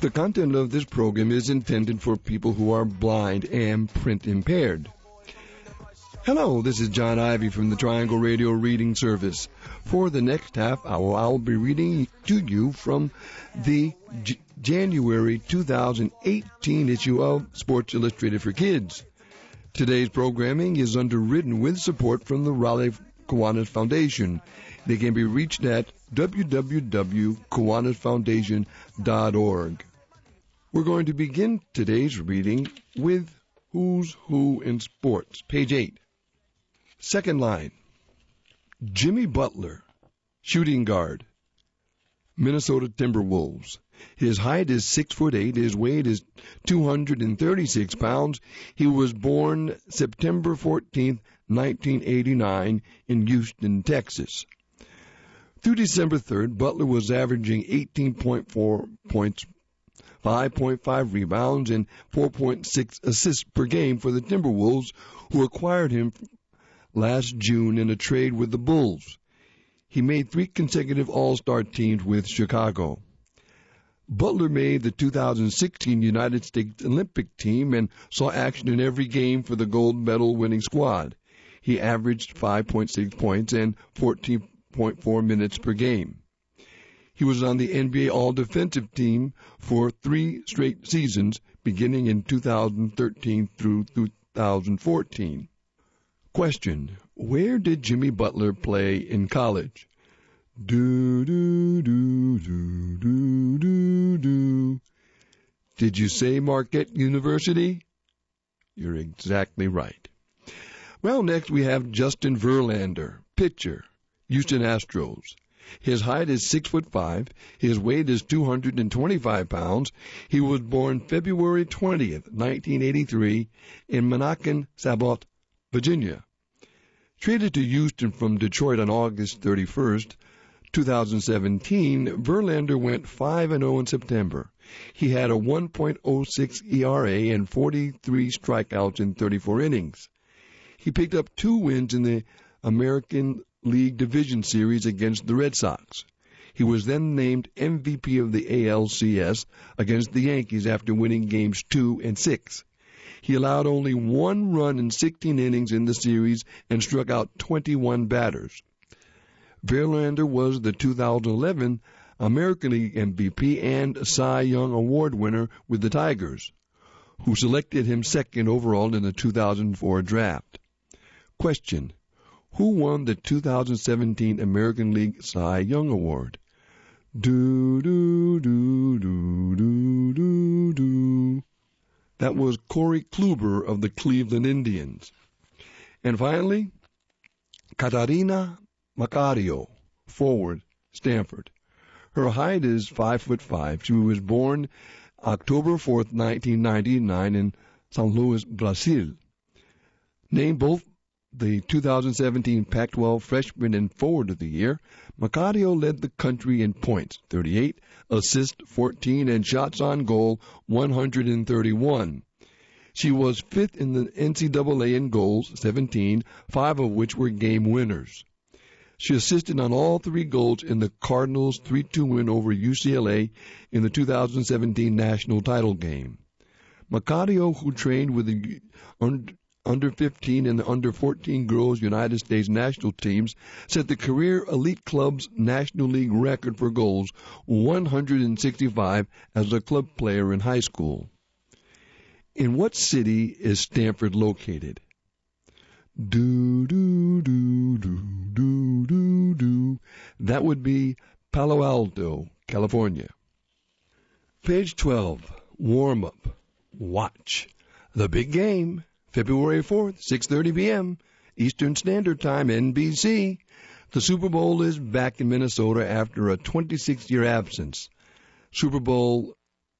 The content of this program is intended for people who are blind and print impaired. Hello, this is John Ivy from the Triangle Radio Reading Service. For the next half hour, I'll be reading to you from the January 2018 issue of Sports Illustrated for Kids. Today's programming is underwritten with support from the Raleigh Kiwanis Foundation. They can be reached at www.kiwanisfoundation.org. We're going to begin today's reading with Who's Who in Sports, page 8. Second line, Jimmy Butler, shooting guard, Minnesota Timberwolves. His height is 6'8", his weight is 236 pounds. He was born September 14, 1989 in Houston, Texas. Through December 3rd, Butler was averaging 18.4 points, 5.5 rebounds, and 4.6 assists per game for the Timberwolves, who acquired him last June in a trade with the Bulls. He made 3 consecutive All-Star teams with Chicago. Butler made the 2016 United States Olympic team and saw action in every game for the gold medal winning squad. He averaged 5.6 points and 14.4 minutes per game. He was on the NBA All-Defensive team for 3 straight seasons, beginning in 2013 through 2014. Question: where did Jimmy Butler play in college? Do. Did you say Marquette University? You're exactly right. Well, next we have Justin Verlander, pitcher, Houston Astros. His height is 6'5". His weight is 225 pounds. He was born February 20th, 1983 in Monacan-Sabot, Virginia. Traded to Houston from Detroit on August 31st, 2017, Verlander went 5-0 in September. He had a 1.06 ERA and 43 strikeouts in 34 innings. He picked up 2 wins in the American League Division Series against the Red Sox. He was then named MVP of the ALCS against the Yankees after winning games 2 and 6. He allowed only 1 run in 16 innings in the series and struck out 21 batters. Verlander was the 2011 American League MVP and Cy Young Award winner with the Tigers, who selected him second overall in the 2004 draft. Question: who won the 2017 American League Cy Young Award? That was Corey Kluber of the Cleveland Indians. And finally, Catarina Macario, forward, Stanford. Her height is 5'5". She was born October 4th, 1999 in São Luís, Brazil. Named both the 2017 Pac-12 Freshman and Forward of the Year, Macario led the country in points, 38, assists, 14, and shots on goal, 131. She was 5th in the NCAA in goals, 17, 5 of which were game winners. She assisted on all 3 goals in the Cardinals' 3-2 win over UCLA in the 2017 national title game. Macario, who trained with the under 15 and the under 14 girls United States national teams, set the career Elite Club's National League record for goals, 165, as a club player in high school. In what city is Stanford located? That would be Palo Alto, California. Page 12, warm-up. Watch. The big game, February 4th, 6:30 p.m., Eastern Standard Time, NBC. The Super Bowl is back in Minnesota after a 26-year absence. Super Bowl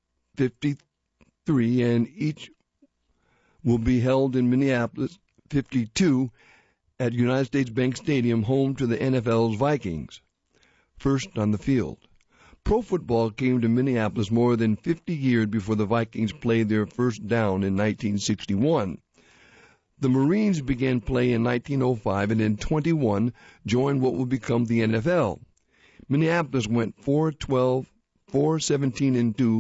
53, and each will be held in Minneapolis, 52, at United States Bank Stadium, home to the NFL's Vikings. First on the field. Pro football came to Minneapolis more than 50 years before the Vikings played their first down in 1961. The Marines began play in 1905 and in 21 joined what would become the NFL. Minneapolis went 4-12, 4-17-2,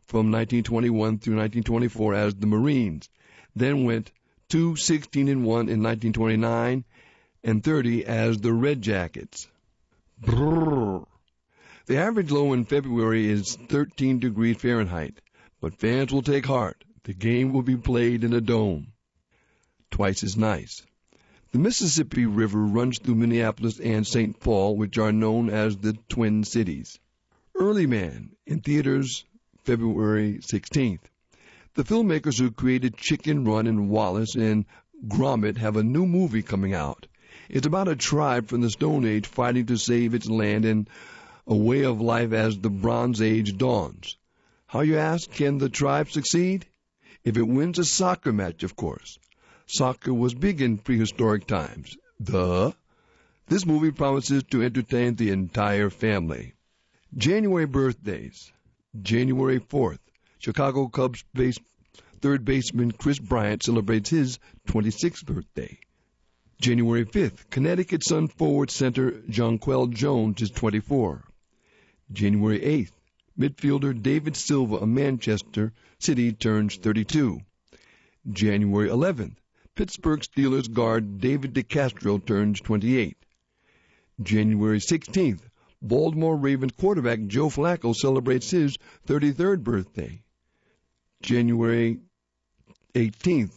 from 1921 through 1924 as the Marines, then went to 16-1 in 1929 and 30 as the Red Jackets. Brrr. The average low in February is 13 degrees Fahrenheit, but fans will take heart. The game will be played in a dome. Twice as nice. The Mississippi River runs through Minneapolis and St. Paul, which are known as the Twin Cities. Early Man, in theaters February 16th. The filmmakers who created Chicken Run and Wallace and Gromit have a new movie coming out. It's about a tribe from the Stone Age fighting to save its land and a way of life as the Bronze Age dawns. How, you ask, can the tribe succeed? If it wins a soccer match, of course. Soccer was big in prehistoric times. Duh. This movie promises to entertain the entire family. January birthdays. January 4th, Chicago Cubs third baseman Chris Bryant celebrates his 26th birthday. January 5th, Connecticut Sun forward center Jonquel Jones is 24. January 8th, midfielder David Silva of Manchester City turns 32. January 11th, Pittsburgh Steelers guard David DeCastro turns 28. January 16th, Baltimore Ravens quarterback Joe Flacco celebrates his 33rd birthday. January 18th,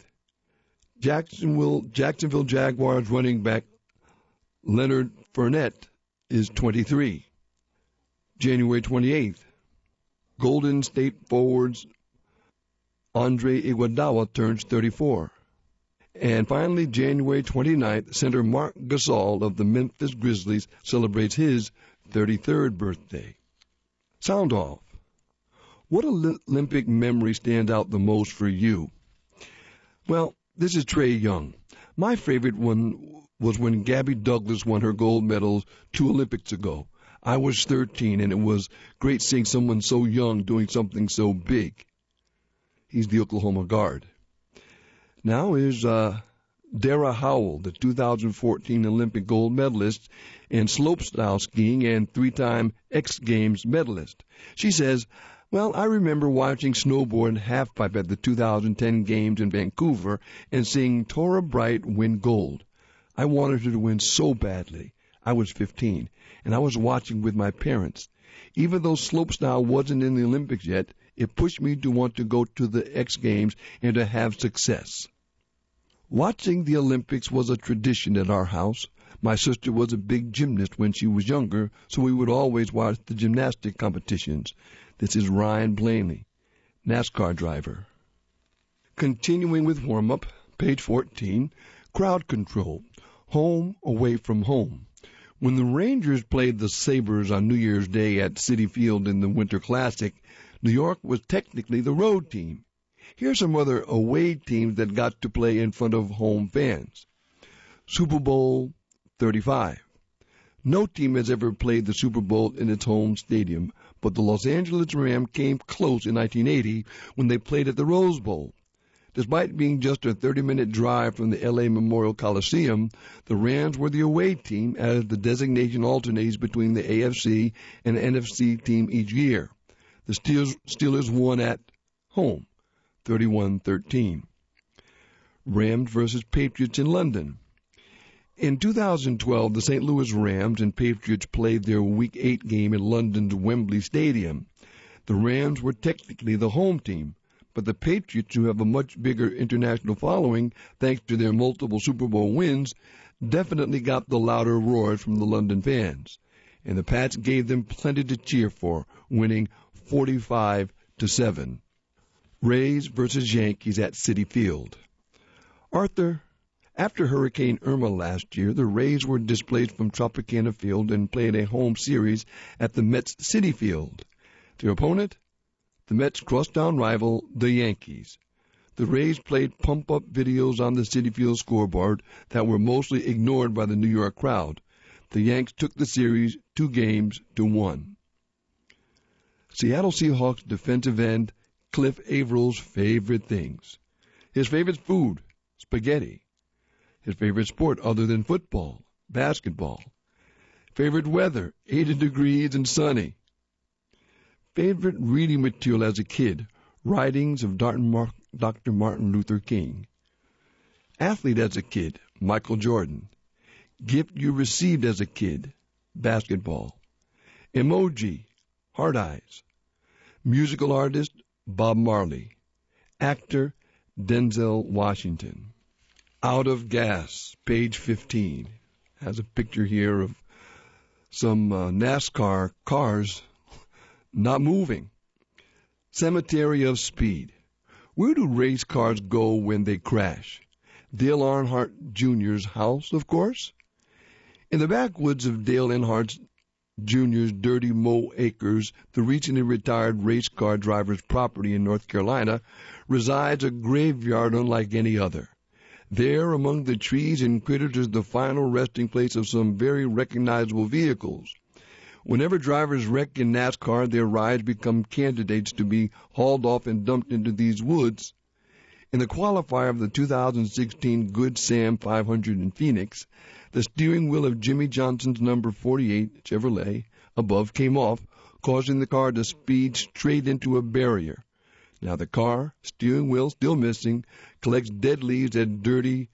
Jacksonville Jaguars running back Leonard Fournette is 23. January 28th, Golden State forwards Andre Iguodala turns 34. And finally, January 29th, center Marc Gasol of the Memphis Grizzlies celebrates his 33rd birthday. Sound off. What Olympic memory stands out the most for you? Well, this is Trey Young. My favorite one was when Gabby Douglas won her gold medals 2 Olympics ago. I was 13, and it was great seeing someone so young doing something so big. He's the Oklahoma guard. Now is Dara Howell, the 2014 Olympic gold medalist in slopestyle skiing and 3-time X Games medalist. She says, well, I remember watching snowboard and halfpipe at the 2010 Games in Vancouver and seeing Tora Bright win gold. I wanted her to win so badly. I was 15, and I was watching with my parents. Even though slopestyle wasn't in the Olympics yet, it pushed me to want to go to the X Games and to have success. Watching the Olympics was a tradition at our house. My sister was a big gymnast when she was younger, so we would always watch the gymnastic competitions. This is Ryan Blaney, NASCAR driver. Continuing with warm-up, page 14, crowd control, home away from home. When the Rangers played the Sabres on New Year's Day at Citi Field in the Winter Classic, New York was technically the road team. Here's some other away teams that got to play in front of home fans. Super Bowl 35. No team has ever played the Super Bowl in its home stadium, but the Los Angeles Rams came close in 1980 when they played at the Rose Bowl. Despite being just a 30-minute drive from the L.A. Memorial Coliseum, the Rams were the away team as the designation alternates between the AFC and NFC team each year. The Steelers won at home, 31-13. Rams versus Patriots in London. In 2012, the St. Louis Rams and Patriots played their Week 8 game in London's Wembley Stadium. The Rams were technically the home team, but the Patriots, who have a much bigger international following thanks to their multiple Super Bowl wins, definitely got the louder roars from the London fans. And the Pats gave them plenty to cheer for, winning 45-7. Rays versus Yankees at Citi Field. Arthur, after Hurricane Irma last year, the Rays were displaced from Tropicana Field and played a home series at the Mets Citi Field. Their opponent? The Mets' crosstown rival, the Yankees. The Rays played pump-up videos on the Citi Field scoreboard that were mostly ignored by the New York crowd. The Yanks took the series 2-1. Seattle Seahawks defensive end Cliff Avrill's favorite things. His favorite food, spaghetti. His favorite sport other than football, basketball. Favorite weather, 80 degrees and sunny. Favorite reading material as a kid, Writings of Dr. Martin Luther King. Athlete as a kid, Michael Jordan. Gift you received as a kid, basketball. Emoji, heart eyes. Musical artist, Bob Marley. Actor, Denzel Washington. Out of Gas, page 15. Has a picture here of some NASCAR cars not moving. Cemetery of Speed. Where do race cars go when they crash? Dale Earnhardt Jr.'s house, of course. In the backwoods of Dale Earnhardt Jr.'s Dirty Mo Acres, the recently retired race car driver's property in North Carolina, resides a graveyard unlike any other. There, among the trees and critters, is the final resting place of some very recognizable vehicles. Whenever drivers wreck in NASCAR, their rides become candidates to be hauled off and dumped into these woods. In the qualifier of the 2016 Good Sam 500 in Phoenix, the steering wheel of Jimmy Johnson's number 48 Chevrolet above came off, causing the car to speed straight into a barrier. Now the car, steering wheel still missing, collects dead leaves at Dirty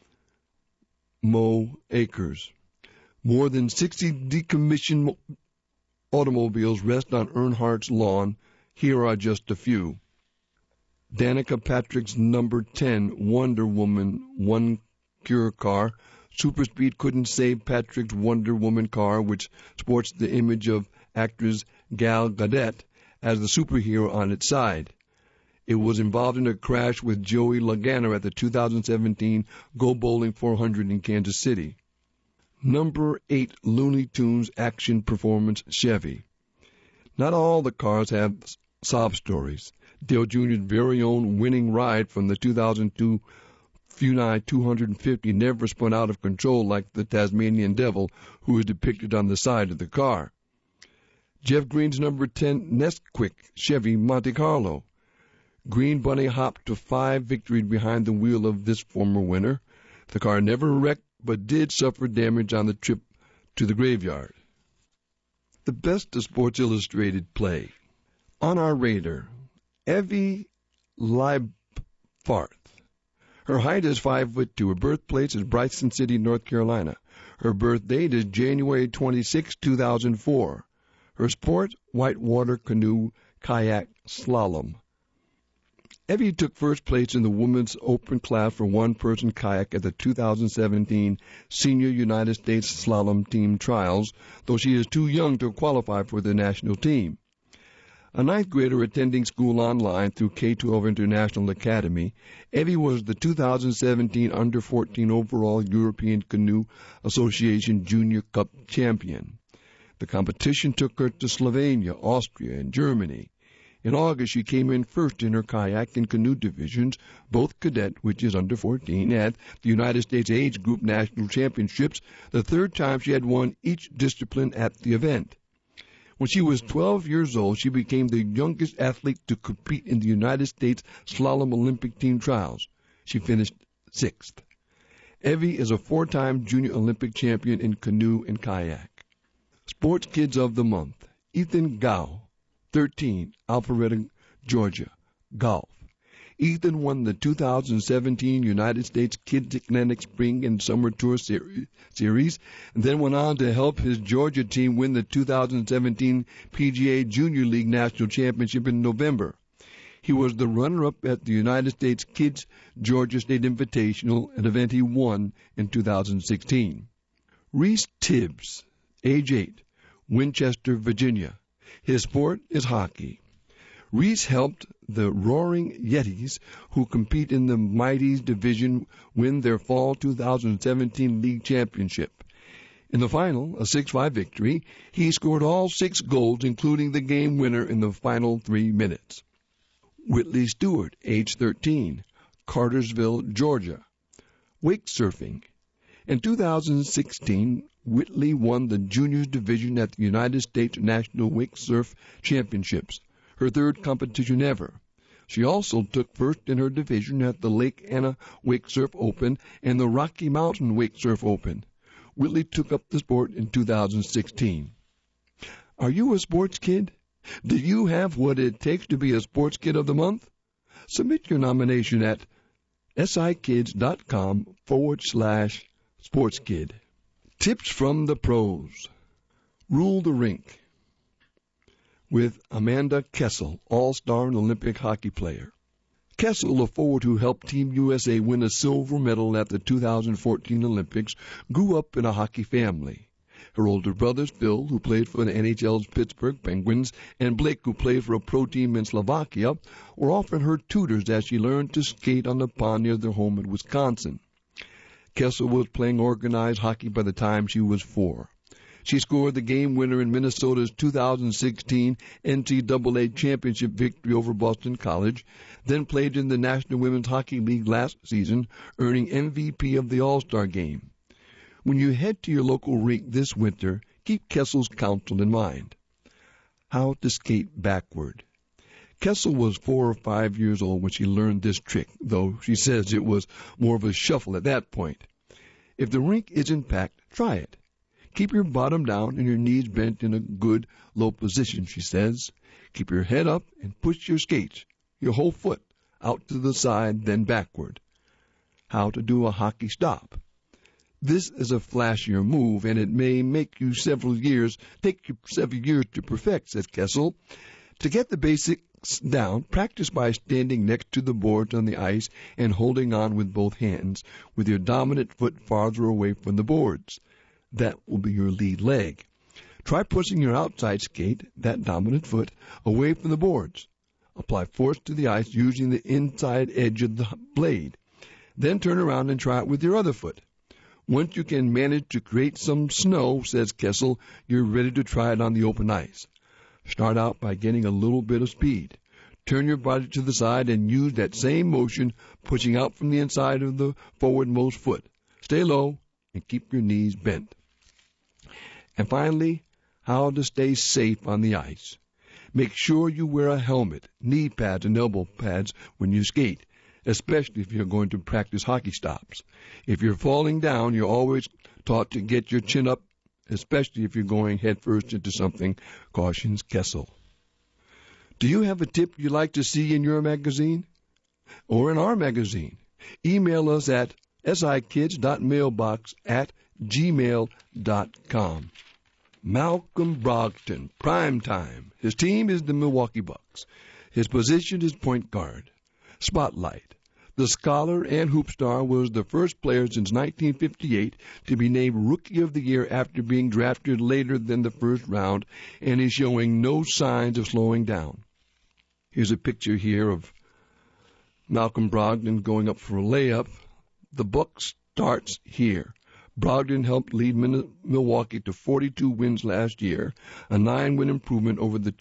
Mo Acres. More than 60 decommissioned automobiles rest on Earnhardt's lawn. Here are just a few. Danica Patrick's number 10 Wonder Woman One Cure car. Super Speed couldn't save Patrick's Wonder Woman car, which sports the image of actress Gal Gadot as the superhero on its side. It was involved in a crash with Joey Logano at the 2017 Go Bowling 400 in Kansas City. Number 8 Looney Tunes action performance Chevy. Not all the cars have sob stories. Dale Jr.'s very own winning ride from the 2002 Funai 250 never spun out of control like the Tasmanian Devil, who is depicted on the side of the car. Jeff Green's number 10 Nesquik Chevy Monte Carlo. Green Bunny hopped to 5 victories behind the wheel of this former winner. The car never wrecked, but did suffer damage on the trip to the graveyard. The best of Sports Illustrated play. On our radar, Evie Leibarth. Her height is 5'2". Her birthplace is Bryson City, North Carolina. Her birth date is January 26, 2004. Her sport, whitewater canoe, kayak, slalom. Evie took first place in the women's open class for one-person kayak at the 2017 Senior United States Slalom Team Trials, though she is too young to qualify for the national team. A ninth grader attending school online through K-12 International Academy, Evie was the 2017 Under-14 overall European Canoe Association Junior Cup champion. The competition took her to Slovenia, Austria, and Germany. In August, she came in first in her kayak and canoe divisions, both cadet, which is under 14, at the United States Age Group National Championships, the third time she had won each discipline at the event. When she was 12 years old, she became the youngest athlete to compete in the United States Slalom Olympic Team Trials. She finished 6th. Evie is a 4-time Junior Olympic champion in canoe and kayak. Sports Kids of the Month. Ethan Gao, 13, Alpharetta, Georgia, golf. Ethan won the 2017 United States Kids Atlantic Spring and Summer Tour Series, and then went on to help his Georgia team win the 2017 PGA Junior League National Championship in November. He was the runner-up at the United States Kids Georgia State Invitational, an event he won in 2016. Reese Tibbs, age 8, Winchester, Virginia. His sport is hockey. Reese helped the Roaring Yetis, who compete in the Mighties division, win their fall 2017 league championship. In the final, a 6-5 victory, he scored all 6 goals, including the game winner in the final 3 minutes. Whitley Stewart, age 13, Cartersville, Georgia. Wake surfing. In 2016, Whitley won the juniors division at the United States National Wake Surf Championships, her 3rd competition ever. She also took first in her division at the Lake Anna Wake Surf Open and the Rocky Mountain Wake Surf Open. Whitley took up the sport in 2016. Are you a sports kid? Do you have what it takes to be a Sports Kid of the Month? Submit your nomination at sikids.com/sportskid. Tips from the pros. Rule the rink with Amanda Kessel, all-star and Olympic hockey player. Kessel, a forward who helped Team USA win a silver medal at the 2014 Olympics, grew up in a hockey family. Her older brothers, Bill, who played for the NHL's Pittsburgh Penguins, and Blake, who played for a pro team in Slovakia, were often her tutors as she learned to skate on the pond near their home in Wisconsin. Kessel was playing organized hockey by the time she was 4. She scored the game winner in Minnesota's 2016 NCAA championship victory over Boston College, then played in the National Women's Hockey League last season, earning MVP of the All-Star Game. When you head to your local rink this winter, keep Kessel's counsel in mind. How to skate backward. Kessel was 4 or 5 years old when she learned this trick, though she says it was more of a shuffle at that point. If the rink isn't packed, try it. Keep your bottom down and your knees bent in a good low position, she says. Keep your head up and push your skates, your whole foot, out to the side, then backward. How to do a hockey stop. This is a flashier move, and it may take you several years to perfect, says Kessel. To get the basics down, practice by standing next to the boards on the ice and holding on with both hands, with your dominant foot farther away from the boards. That will be your lead leg. Try pushing your outside skate, that dominant foot, away from the boards. Apply force to the ice using the inside edge of the blade. Then turn around and try it with your other foot. Once you can manage to create some snow, says Kessel, you're ready to try it on the open ice. Start out by getting a little bit of speed. Turn your body to the side and use that same motion, pushing out from the inside of the forwardmost foot. Stay low and keep your knees bent. And finally, how to stay safe on the ice. Make sure you wear a helmet, knee pads, and elbow pads when you skate, especially if you're going to practice hockey stops. If you're falling down, you're always taught to get your chin up, especially if you're going headfirst into something, cautions Kessel. Do you have a tip you'd like to see in your magazine? Or in our magazine? Email us at sikids.mailbox@gmail.com. Malcolm Brogdon, prime time. His team is the Milwaukee Bucks. His position is point guard. Spotlight. The scholar and hoop star was the first player since 1958 to be named Rookie of the Year after being drafted later than the first round, and is showing no signs of slowing down. Here's a picture here of Malcolm Brogdon going up for a layup. The book starts here. Brogdon helped lead Milwaukee to 42 wins last year, a 9-win improvement over the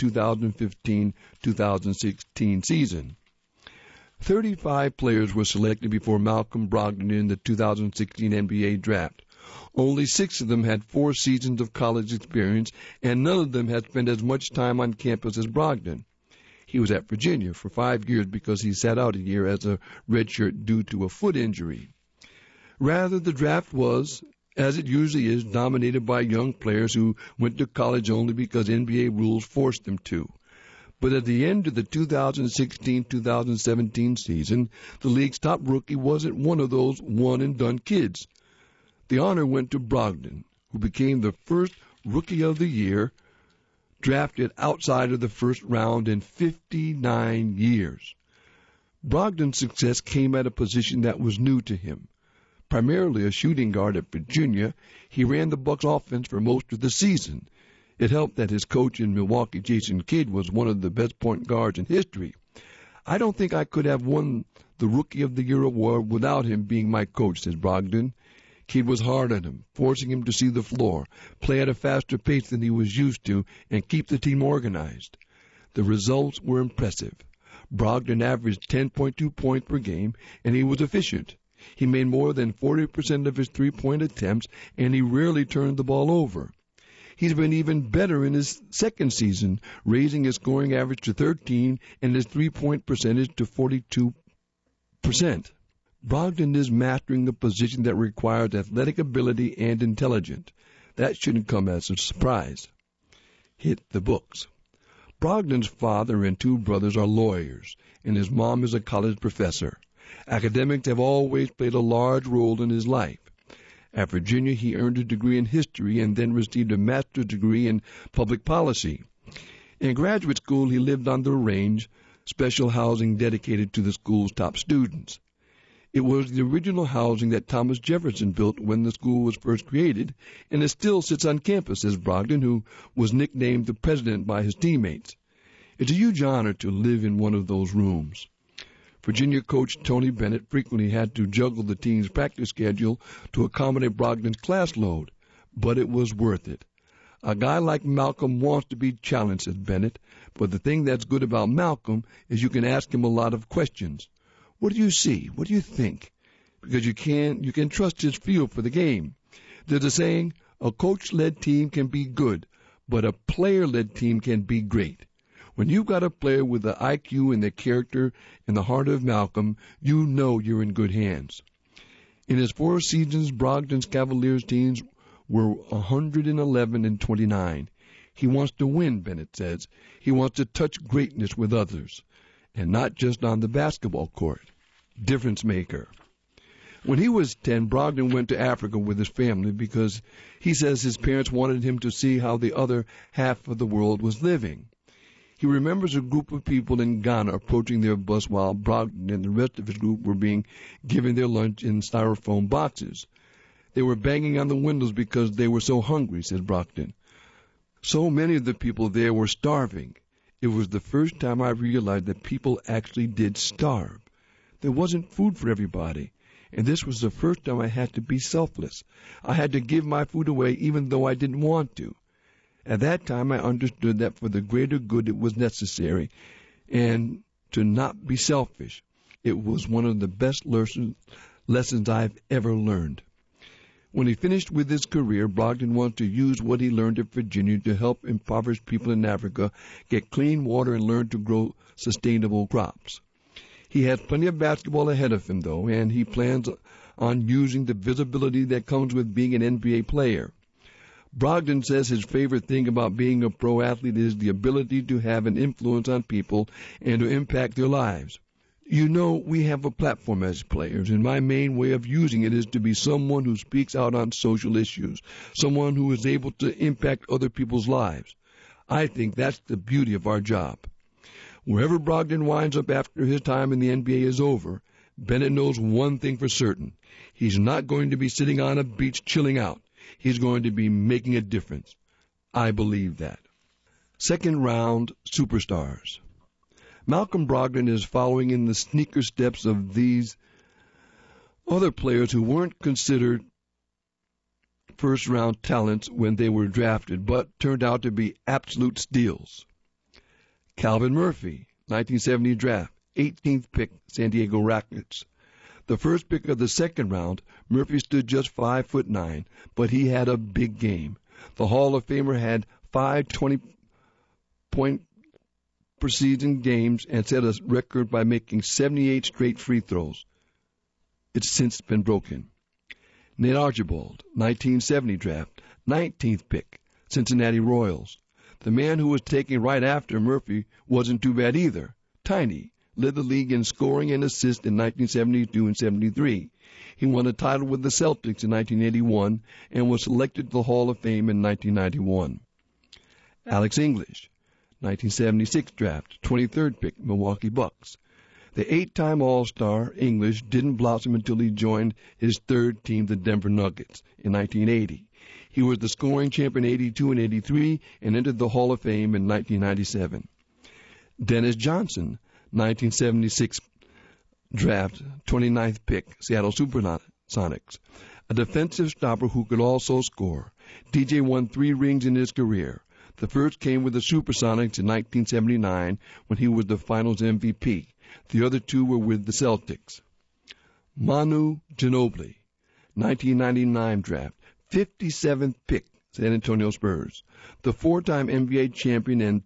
2015-2016 season. 35 players were selected before Malcolm Brogdon in the 2016 NBA draft. Only 6 of them had 4 seasons of college experience, and none of them had spent as much time on campus as Brogdon. He was at Virginia for 5 years because he sat out a year as a redshirt due to a foot injury. Rather, the draft was, as it usually is, dominated by young players who went to college only because NBA rules forced them to. But at the end of the 2016-2017 season, the league's top rookie wasn't one of those one-and-done kids. The honor went to Brogdon, who became the first Rookie of the Year drafted outside of the first round in 59 years. Brogdon's success came at a position that was new to him. Primarily a shooting guard at Virginia, he ran the Bucks offense for most of the season. It helped that his coach in Milwaukee, Jason Kidd, was one of the best point guards in history. I don't think I could have won the Rookie of the Year award without him being my coach, says Brogdon. Kidd was hard on him, forcing him to see the floor, play at a faster pace than he was used to, and keep the team organized. The results were impressive. Brogdon averaged 10.2 points per game, and he was efficient. He made more than 40% of his three-point attempts, and he rarely turned the ball over. He's been even better in his second season, raising his scoring average to 13 and his three-point percentage to 42%. Brogdon is mastering the position that requires athletic ability and intelligence. That shouldn't come as a surprise. Hit the books. Brogdon's father and two brothers are lawyers, and his mom is a college professor. Academics have always played a large role in his life. At Virginia, he earned a degree in history and then received a master's degree in public policy. In graduate school, he lived on the Range, special housing dedicated to the school's top students. It was the original housing that Thomas Jefferson built when the school was first created, and it still sits on campus, says Brogdon, who was nicknamed the president by his teammates. It's a huge honor to live in one of those rooms. Virginia coach Tony Bennett frequently had to juggle the team's practice schedule to accommodate Brogdon's class load, but it was worth it. A guy like Malcolm wants to be challenged, says Bennett, but the thing that's good about Malcolm is you can ask him a lot of questions. What do you see? What do you think? Because you can trust his feel for the game. There's a saying, a coach-led team can be good, but a player-led team can be great. When you've got a player with the IQ and the character and the heart of Malcolm, you know you're in good hands. In his 4 seasons, Brogdon's Cavaliers teams were 111-29. He wants to win, Bennett says. He wants to touch greatness with others, and not just on the basketball court. Difference maker. When he was 10, Brogdon went to Africa with his family because he says his parents wanted him to see how the other half of the world was living. He remembers a group of people in Ghana approaching their bus while Brogdon and the rest of his group were being given their lunch in styrofoam boxes. They were banging on the windows because they were so hungry, says Brogdon. So many of the people there were starving. It was the first time I realized that people actually did starve. There wasn't food for everybody, and this was the first time I had to be selfless. I had to give my food away even though I didn't want to. At that time, I understood that for the greater good it was necessary, and to not be selfish. It was one of the best lessons I've ever learned. When he finished with his career, Brogdon wanted to use what he learned at Virginia to help impoverished people in Africa get clean water and learn to grow sustainable crops. He has plenty of basketball ahead of him, though, and he plans on using the visibility that comes with being an NBA player. Brogdon says his favorite thing about being a pro athlete is the ability to have an influence on people and to impact their lives. You know, we have a platform as players, and my main way of using it is to be someone who speaks out on social issues, someone who is able to impact other people's lives. I think that's the beauty of our job. Wherever Brogdon winds up after his time in the NBA is over, Bennett knows one thing for certain. He's not going to be sitting on a beach chilling out. He's going to be making a difference. I believe that. Second round superstars. Malcolm Brogdon is following in the sneaker steps of these other players who weren't considered first-round talents when they were drafted, but turned out to be absolute steals. Calvin Murphy, 1970 draft, 18th pick, San Diego Rockets. The first pick of the second round, Murphy stood just 5'9", but he had a big game. The Hall of Famer had 5 20-point per season games and set a record by making 78 straight free throws. It's since been broken. Nate Archibald, 1970 draft, 19th pick, Cincinnati Royals. The man who was taken right after Murphy wasn't too bad either. Tiny led the league in scoring and assists in 1972 and 73. He won a title with the Celtics in 1981 and was selected to the Hall of Fame in 1991. Alex English, 1976 draft, 23rd pick, Milwaukee Bucks. The 8-time All-Star English didn't blossom until he joined his third team, the Denver Nuggets, in 1980. He was the scoring champ in 82 and 83 and entered the Hall of Fame in 1997. Dennis Johnson, 1976 draft, 29th pick, Seattle Supersonics. A defensive stopper who could also score. DJ won 3 rings in his career. The first came with the Supersonics in 1979 when he was the Finals MVP. The other 2 were with the Celtics. Manu Ginobili, 1999 draft, 57th pick, San Antonio Spurs. The 4-time NBA champion and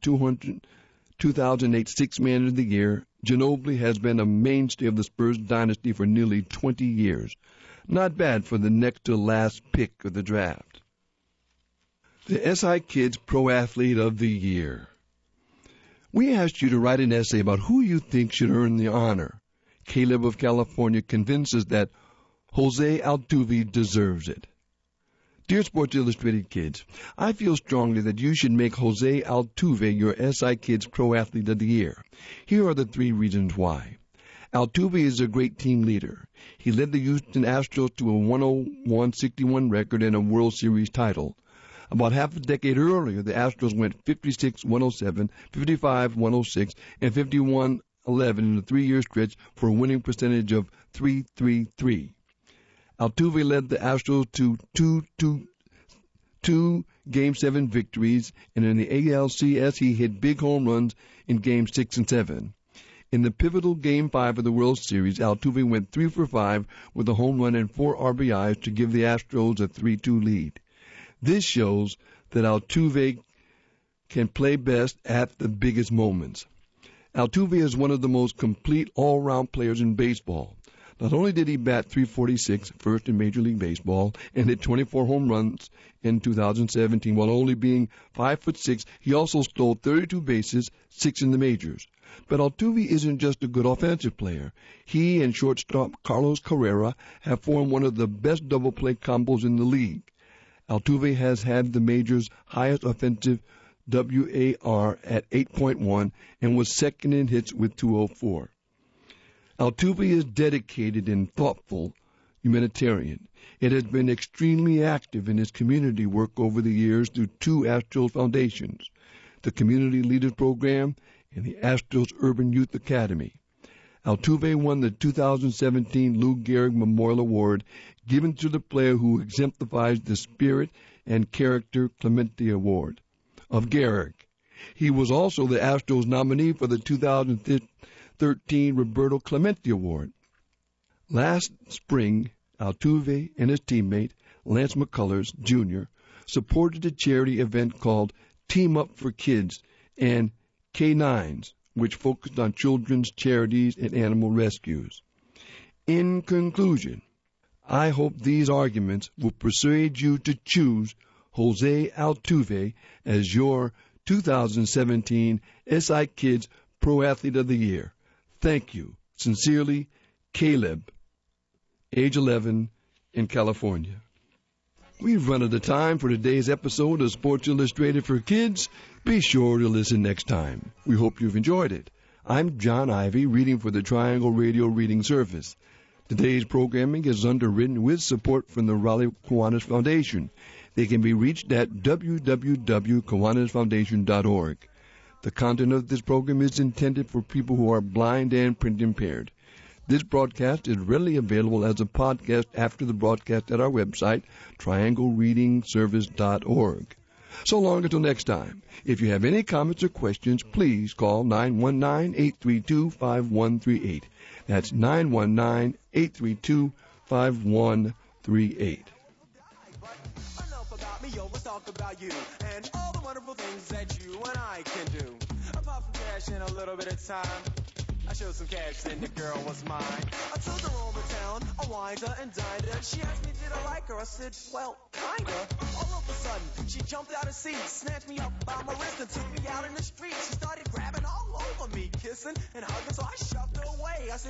2008 Sixth Man of the Year, Ginobili has been a mainstay of the Spurs dynasty for nearly 20 years. Not bad for the next to last pick of the draft. The SI Kids Pro Athlete of the Year. We asked you to write an essay about who you think should earn the honor. Caleb of California convinces that Jose Altuve deserves it. Dear Sports Illustrated kids, I feel strongly that you should make Jose Altuve your SI Kids Pro Athlete of the Year. Here are the 3 reasons why. Altuve is a great team leader. He led the Houston Astros to a 101-61 record and a World Series title. About half a decade earlier, the Astros went 56-107, 55-106, and 51-11 in a 3-year stretch for a winning percentage of .333. Altuve led the Astros to two Game 7 victories, and in the ALCS he hit big home runs in Games 6 and 7. In the pivotal Game 5 of the World Series, Altuve went 3 for 5 with a home run and 4 RBIs to give the Astros a 3-2 lead. This shows that Altuve can play best at the biggest moments. Altuve is one of the most complete all-round players in baseball. Not only did he bat .346, first in Major League Baseball, and hit 24 home runs in 2017 while only being 5'6", he also stole 32 bases, 6 in the majors. But Altuve isn't just a good offensive player. He and shortstop Carlos Carrera have formed one of the best double-play combos in the league. Altuve has had the major's highest offensive WAR at 8.1 and was second in hits with 204. Altuve is dedicated and thoughtful humanitarian. It has been extremely active in his community work over the years through 2 Astros foundations, the Community Leaders Program and the Astros Urban Youth Academy. Altuve won the 2017 Lou Gehrig Memorial Award given to the player who exemplifies the spirit and character Clemente Award of Gehrig. He was also the Astros nominee for the 2013 Roberto Clemente Award. Last spring, Altuve and his teammate, Lance McCullers, Jr., supported a charity event called Team Up for Kids and K9s, which focused on children's charities and animal rescues. In conclusion, I hope these arguments will persuade you to choose Jose Altuve as your 2017 SI Kids Pro Athlete of the Year. Thank you. Sincerely, Caleb, age 11, in California. We've run out of time for today's episode of Sports Illustrated for Kids. Be sure to listen next time. We hope you've enjoyed it. I'm John Ivy, reading for the Triangle Radio Reading Service. Today's programming is underwritten with support from the Raleigh Kiwanis Foundation. They can be reached at www.kiwanisfoundation.org. The content of this program is intended for people who are blind and print impaired. This broadcast is readily available as a podcast after the broadcast at our website, trianglereadingservice.org. So long until next time. If you have any comments or questions, please call 919-832-5138. That's 919-832-5138. Let's talk about you and all the wonderful things that you and I can do. Apart from cash and a little bit of time, I showed some cash and the girl was mine. I took her over town, I wined her and dined her. She asked me did I like her, I said, well, kinda. All of a sudden, she jumped out of seat, snatched me up by my wrist and took me out in the street. She started grabbing all over me, kissing and hugging, so I shoved her away. I said,